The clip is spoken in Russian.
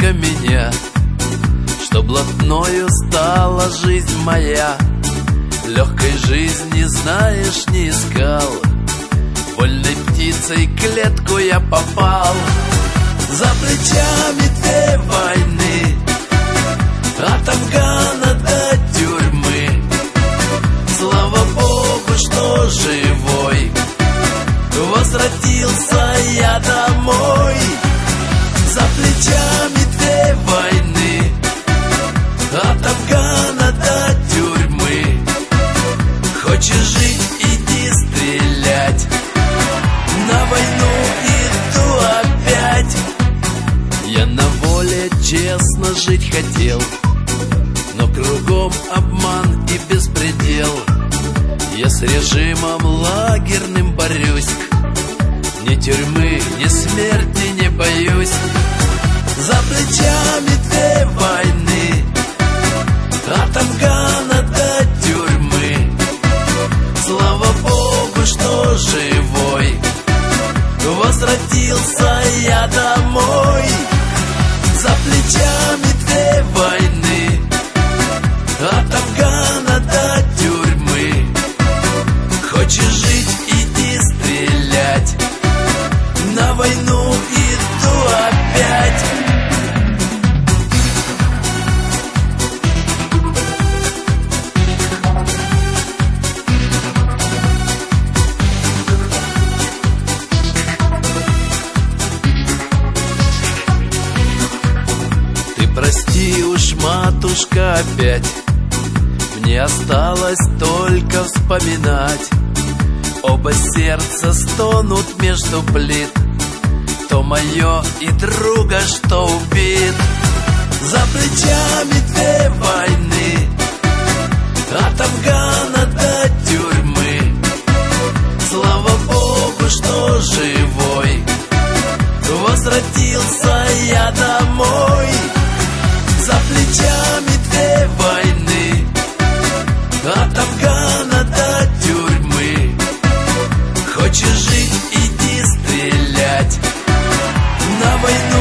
только меня, что блатною стала жизнь моя. Легкой жизни, знаешь, не искал, вольной птицей в клетку я попал. За плечами две войны, от Афгана до тюрьмы. Слава Богу, что живой, возвратился я домой. За плечами две войны, от Афгана до тюрьмы. Хочешь жить, иди стрелять, на войну иду опять. Я на воле честно жить хотел, но кругом обман и беспредел. Я с режимом лагерным борюсь, ни тюрьмы, ни смерти не боюсь. За плечами две войны, от Афгана до тюрьмы. Слава Богу, что живой, возвратился я домой. За плечами две войны, от Афгана до тюрьмы. Хочешь жить, иди стрелять, на войну иду опять. Ты прости уж, матушка, опять мне осталось только вспоминать. Оба сердца стонут между плит, то мое и друга, что убит. За плечами две войны, от Афгана до тюрьмы. Слава Богу, что живой, возвратился я домой. За плечами две войны, от Афгана до тюрьмы. Хочешь жить, иди стрелять, на войну